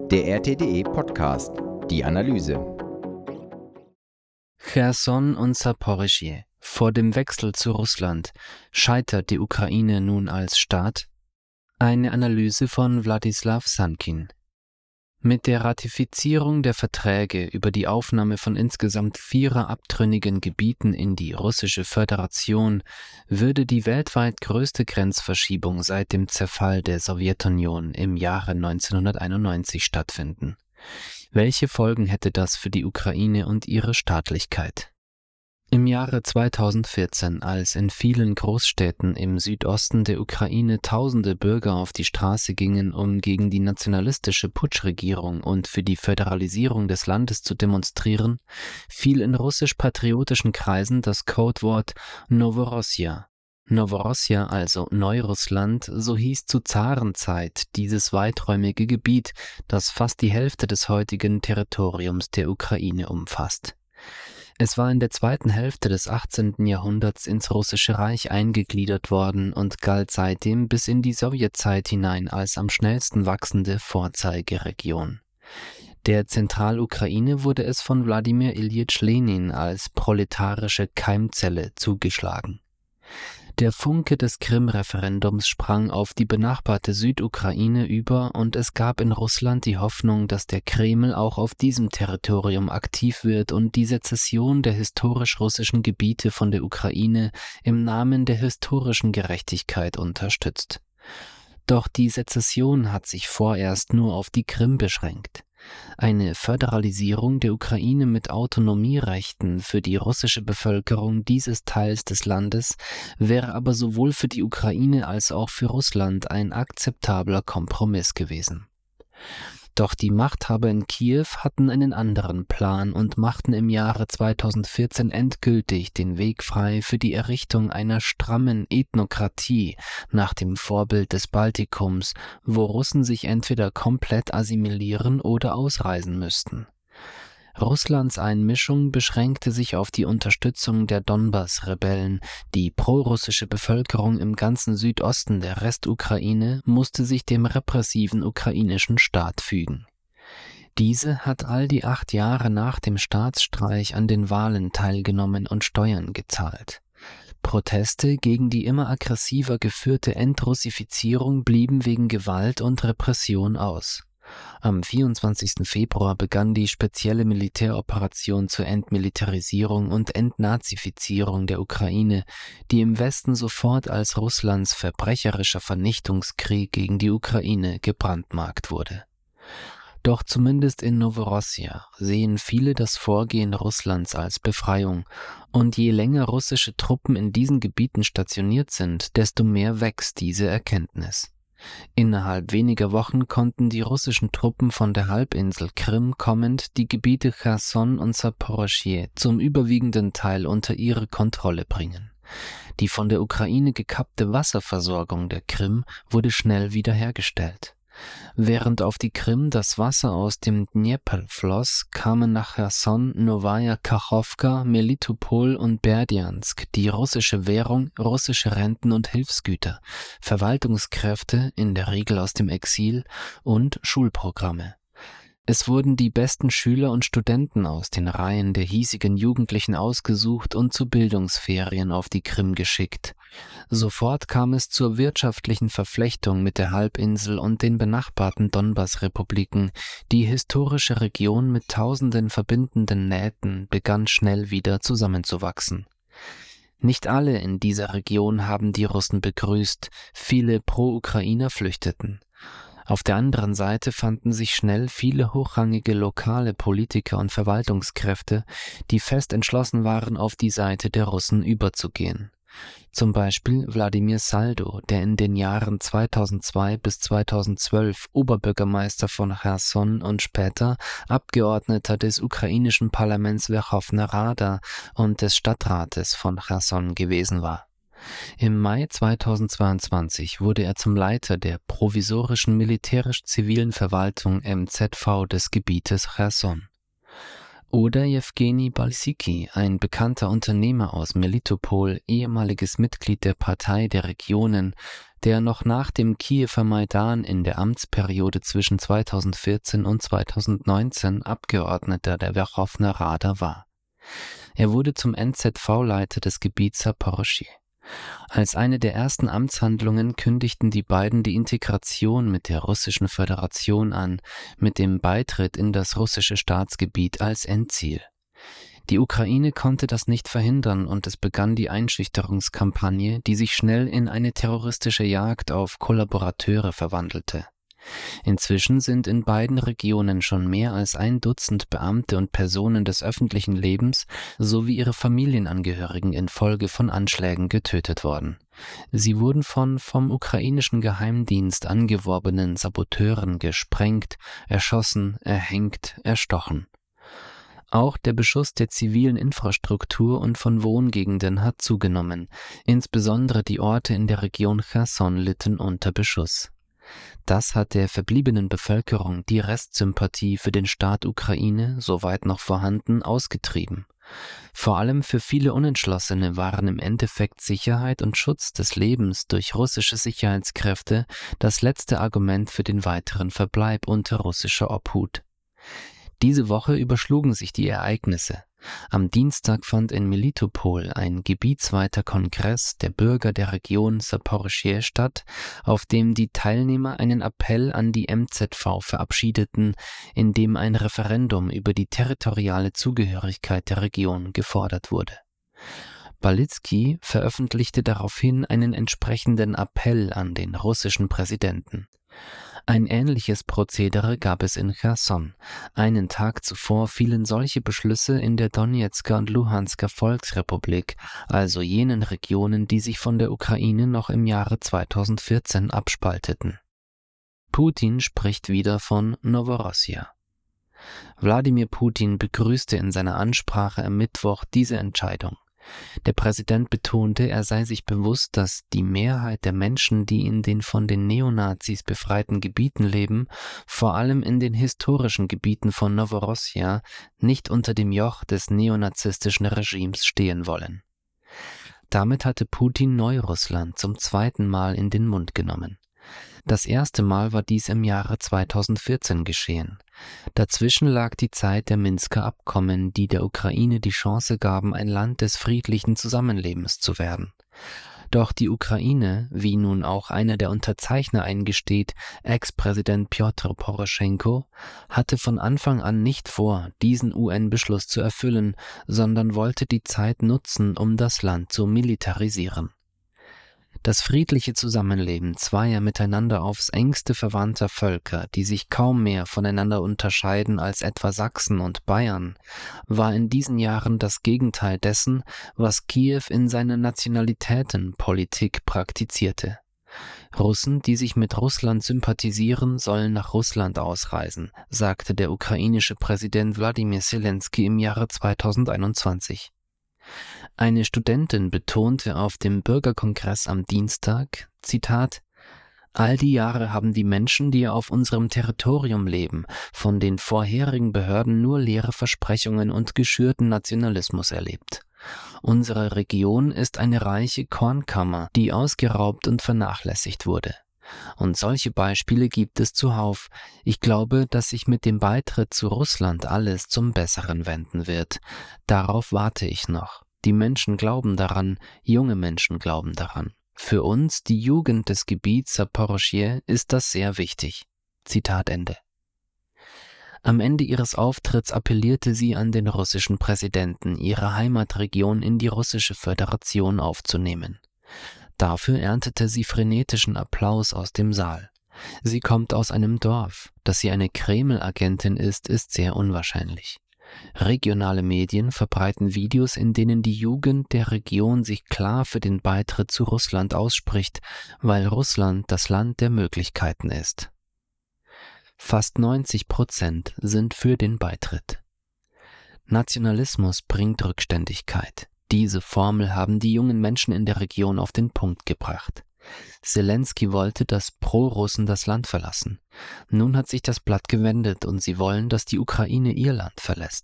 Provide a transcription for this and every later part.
Der RTDE Podcast, die Analyse. Cherson und Saporischschje. Vor dem Wechsel zu Russland scheitert die Ukraine nun als Staat? Eine Analyse von Wladislaw Sankin. Mit der Ratifizierung der Verträge über die Aufnahme von insgesamt 4 abtrünnigen Gebieten in die russische Föderation würde die weltweit größte Grenzverschiebung seit dem Zerfall der Sowjetunion im Jahre 1991 stattfinden. Welche Folgen hätte das für die Ukraine und ihre Staatlichkeit? Im Jahre 2014, als in vielen Großstädten im Südosten der Ukraine tausende Bürger auf die Straße gingen, um gegen die nationalistische Putschregierung und für die Föderalisierung des Landes zu demonstrieren, fiel in russisch-patriotischen Kreisen das Codewort Noworossija. Noworossija, also Neurussland, so hieß zu Zarenzeit dieses weiträumige Gebiet, das fast die Hälfte des heutigen Territoriums der Ukraine umfasst. Es war in der zweiten Hälfte des 18. Jahrhunderts ins Russische Reich eingegliedert worden und galt seitdem bis in die Sowjetzeit hinein als am schnellsten wachsende Vorzeigeregion. Der Zentralukraine wurde es von Wladimir Iljitsch Lenin als proletarische Keimzelle zugeschlagen. Der Funke des Krim-Referendums sprang auf die benachbarte Südukraine über und es gab in Russland die Hoffnung, dass der Kreml auch auf diesem Territorium aktiv wird und die Sezession der historisch russischen Gebiete von der Ukraine im Namen der historischen Gerechtigkeit unterstützt. Doch die Sezession hat sich vorerst nur auf die Krim beschränkt. Eine Föderalisierung der Ukraine mit Autonomierechten für die russische Bevölkerung dieses Teils des Landes wäre aber sowohl für die Ukraine als auch für Russland ein akzeptabler Kompromiss gewesen. Doch die Machthaber in Kiew hatten einen anderen Plan und machten im Jahre 2014 endgültig den Weg frei für die Errichtung einer strammen Ethnokratie nach dem Vorbild des Baltikums, wo Russen sich entweder komplett assimilieren oder ausreisen müssten. Russlands Einmischung beschränkte sich auf die Unterstützung der Donbass-Rebellen. Die prorussische Bevölkerung im ganzen Südosten der Restukraine musste sich dem repressiven ukrainischen Staat fügen. Diese hat all die 8 Jahre nach dem Staatsstreich an den Wahlen teilgenommen und Steuern gezahlt. Proteste gegen die immer aggressiver geführte Entrussifizierung blieben wegen Gewalt und Repression aus. Am 24. Februar begann die spezielle Militäroperation zur Entmilitarisierung und Entnazifizierung der Ukraine, die im Westen sofort als Russlands verbrecherischer Vernichtungskrieg gegen die Ukraine gebrandmarkt wurde. Doch zumindest in Noworossija sehen viele das Vorgehen Russlands als Befreiung, und je länger russische Truppen in diesen Gebieten stationiert sind, desto mehr wächst diese Erkenntnis. Innerhalb weniger Wochen konnten die russischen Truppen von der Halbinsel Krim kommend die Gebiete Cherson und Saporischschje zum überwiegenden Teil unter ihre Kontrolle bringen. Die von der Ukraine gekappte Wasserversorgung der Krim wurde schnell wiederhergestellt. Während auf die Krim das Wasser aus dem Dnepr floss, kamen nach Cherson, Nowaja Kachowka, Melitopol und Berdjansk die russische Währung, russische Renten und Hilfsgüter, Verwaltungskräfte, in der Regel aus dem Exil, und Schulprogramme. Es wurden die besten Schüler und Studenten aus den Reihen der hiesigen Jugendlichen ausgesucht und zu Bildungsferien auf die Krim geschickt. Sofort kam es zur wirtschaftlichen Verflechtung mit der Halbinsel und den benachbarten Donbass-Republiken. Die historische Region mit tausenden verbindenden Nähten begann schnell wieder zusammenzuwachsen. Nicht alle in dieser Region haben die Russen begrüßt, viele Pro-Ukrainer flüchteten. Auf der anderen Seite fanden sich schnell viele hochrangige lokale Politiker und Verwaltungskräfte, die fest entschlossen waren, auf die Seite der Russen überzugehen. Zum Beispiel Wladimir Saldo, der in den Jahren 2002 bis 2012 Oberbürgermeister von Cherson und später Abgeordneter des ukrainischen Parlaments Werchowna Rada und des Stadtrates von Cherson gewesen war. Im Mai 2022 wurde er zum Leiter der provisorischen militärisch-zivilen Verwaltung MZV des Gebietes Cherson. Oder Jewgeni Balsiki, ein bekannter Unternehmer aus Melitopol, ehemaliges Mitglied der Partei der Regionen, der noch nach dem Kiewer Maidan in der Amtsperiode zwischen 2014 und 2019 Abgeordneter der Werchowna Rada war. Er wurde zum NZV-Leiter des Gebiets Saporischschje. Als eine der ersten Amtshandlungen kündigten die beiden die Integration mit der Russischen Föderation an, mit dem Beitritt in das russische Staatsgebiet als Endziel. Die Ukraine konnte das nicht verhindern und es begann die Einschüchterungskampagne, die sich schnell in eine terroristische Jagd auf Kollaborateure verwandelte. Inzwischen sind in beiden Regionen schon mehr als 1 Dutzend Beamte und Personen des öffentlichen Lebens sowie ihre Familienangehörigen infolge von Anschlägen getötet worden. Sie wurden von vom ukrainischen Geheimdienst angeworbenen Saboteuren gesprengt, erschossen, erhängt, erstochen. Auch der Beschuss der zivilen Infrastruktur und von Wohngegenden hat zugenommen. Insbesondere die Orte in der Region Cherson litten unter Beschuss. Das hat der verbliebenen Bevölkerung die Restsympathie für den Staat Ukraine, soweit noch vorhanden, ausgetrieben. Vor allem für viele Unentschlossene waren im Endeffekt Sicherheit und Schutz des Lebens durch russische Sicherheitskräfte das letzte Argument für den weiteren Verbleib unter russischer Obhut. Diese Woche überschlugen sich die Ereignisse. Am Dienstag fand in Melitopol ein gebietsweiter Kongress der Bürger der Region Saporischschje statt, auf dem die Teilnehmer einen Appell an die MZV verabschiedeten, in dem ein Referendum über die territoriale Zugehörigkeit der Region gefordert wurde. Balitsky veröffentlichte daraufhin einen entsprechenden Appell an den russischen Präsidenten. Ein ähnliches Prozedere gab es in Cherson. Einen Tag zuvor fielen solche Beschlüsse in der Donezker und Luhansker Volksrepublik, also jenen Regionen, die sich von der Ukraine noch im Jahre 2014 abspalteten. Putin spricht wieder von Noworossija. Wladimir Putin begrüßte in seiner Ansprache am Mittwoch diese Entscheidung. Der Präsident betonte, er sei sich bewusst, dass die Mehrheit der Menschen, die in den von den Neonazis befreiten Gebieten leben, vor allem in den historischen Gebieten von Noworossija, nicht unter dem Joch des neonazistischen Regimes stehen wollen. Damit hatte Putin Neurussland zum 2. Mal in den Mund genommen. Das erste Mal war dies im Jahre 2014 geschehen. Dazwischen lag die Zeit der Minsker Abkommen, die der Ukraine die Chance gaben, ein Land des friedlichen Zusammenlebens zu werden. Doch die Ukraine, wie nun auch einer der Unterzeichner eingesteht, Ex-Präsident Pjotr Poroschenko, hatte von Anfang an nicht vor, diesen UN-Beschluss zu erfüllen, sondern wollte die Zeit nutzen, um das Land zu militarisieren. Das friedliche Zusammenleben zweier miteinander aufs engste verwandter Völker, die sich kaum mehr voneinander unterscheiden als etwa Sachsen und Bayern, war in diesen Jahren das Gegenteil dessen, was Kiew in seiner Nationalitätenpolitik praktizierte. Russen, die sich mit Russland sympathisieren, sollen nach Russland ausreisen, sagte der ukrainische Präsident Wladimir Selenskyj im Jahre 2021. Eine Studentin betonte auf dem Bürgerkongress am Dienstag, Zitat, all die Jahre haben die Menschen, die auf unserem Territorium leben, von den vorherigen Behörden nur leere Versprechungen und geschürten Nationalismus erlebt. Unsere Region ist eine reiche Kornkammer, die ausgeraubt und vernachlässigt wurde. Und solche Beispiele gibt es zuhauf. Ich glaube, dass sich mit dem Beitritt zu Russland alles zum Besseren wenden wird. Darauf warte ich noch. Die Menschen glauben daran, junge Menschen glauben daran. Für uns, die Jugend des Gebiets Saporischschje, ist das sehr wichtig. Zitat Ende. Am Ende ihres Auftritts appellierte sie an den russischen Präsidenten, ihre Heimatregion in die russische Föderation aufzunehmen. Dafür erntete sie frenetischen Applaus aus dem Saal. Sie kommt aus einem Dorf. Dass sie eine Kreml-Agentin ist sehr unwahrscheinlich. Regionale Medien verbreiten Videos, in denen die Jugend der Region sich klar für den Beitritt zu Russland ausspricht, weil Russland das Land der Möglichkeiten ist. Fast 90% sind für den Beitritt. Nationalismus bringt Rückständigkeit. Diese Formel haben die jungen Menschen in der Region auf den Punkt gebracht. Selenskyj wollte, dass Pro-Russen das Land verlassen. Nun hat sich das Blatt gewendet und sie wollen, dass die Ukraine ihr Land verlässt.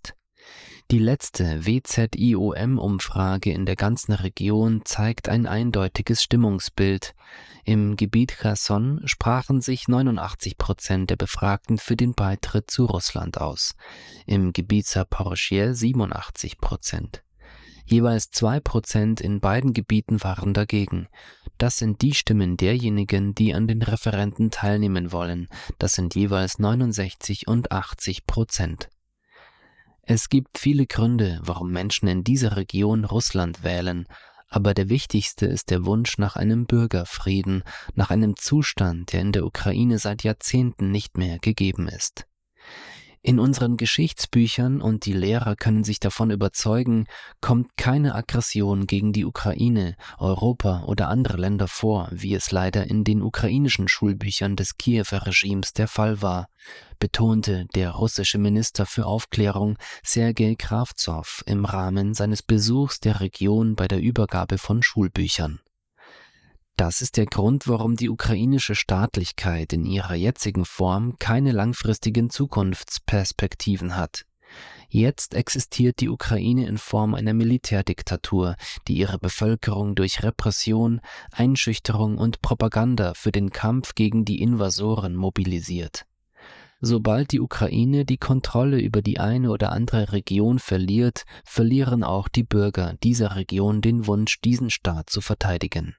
Die letzte WZIOM-Umfrage in der ganzen Region zeigt ein eindeutiges Stimmungsbild. Im Gebiet Cherson sprachen sich 89% der Befragten für den Beitritt zu Russland aus, im Gebiet Saporischschje 87%. Jeweils 2% in beiden Gebieten waren dagegen. Das sind die Stimmen derjenigen, die an den Referenden teilnehmen wollen. Das sind jeweils 69 und 80%. Es gibt viele Gründe, warum Menschen in dieser Region Russland wählen, aber der wichtigste ist der Wunsch nach einem Bürgerfrieden, nach einem Zustand, der in der Ukraine seit Jahrzehnten nicht mehr gegeben ist. In unseren Geschichtsbüchern, und die Lehrer können sich davon überzeugen, kommt keine Aggression gegen die Ukraine, Europa oder andere Länder vor, wie es leider in den ukrainischen Schulbüchern des Kiewer Regimes der Fall war, betonte der russische Minister für Aufklärung Sergei Krawtsow im Rahmen seines Besuchs der Region bei der Übergabe von Schulbüchern. Das ist der Grund, warum die ukrainische Staatlichkeit in ihrer jetzigen Form keine langfristigen Zukunftsperspektiven hat. Jetzt existiert die Ukraine in Form einer Militärdiktatur, die ihre Bevölkerung durch Repression, Einschüchterung und Propaganda für den Kampf gegen die Invasoren mobilisiert. Sobald die Ukraine die Kontrolle über die eine oder andere Region verliert, verlieren auch die Bürger dieser Region den Wunsch, diesen Staat zu verteidigen.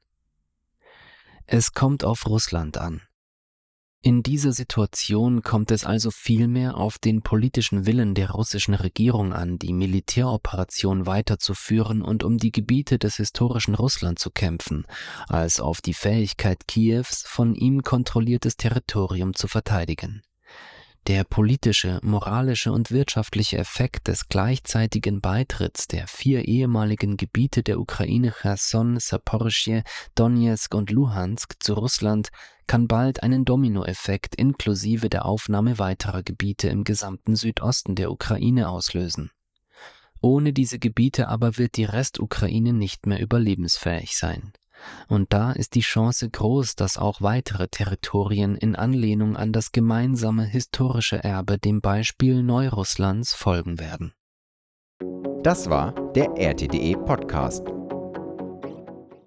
Es kommt auf Russland an. In dieser Situation kommt es also vielmehr auf den politischen Willen der russischen Regierung an, die Militäroperation weiterzuführen und um die Gebiete des historischen Russland zu kämpfen, als auf die Fähigkeit Kiews, von ihm kontrolliertes Territorium zu verteidigen. Der politische, moralische und wirtschaftliche Effekt des gleichzeitigen Beitritts der 4 ehemaligen Gebiete der Ukraine Cherson, Saporischschje, Donezk und Luhansk zu Russland kann bald einen Dominoeffekt inklusive der Aufnahme weiterer Gebiete im gesamten Südosten der Ukraine auslösen. Ohne diese Gebiete aber wird die Restukraine nicht mehr überlebensfähig sein. Und da ist die Chance groß, dass auch weitere Territorien in Anlehnung an das gemeinsame historische Erbe dem Beispiel Neurusslands folgen werden. Das war der RTDE Podcast.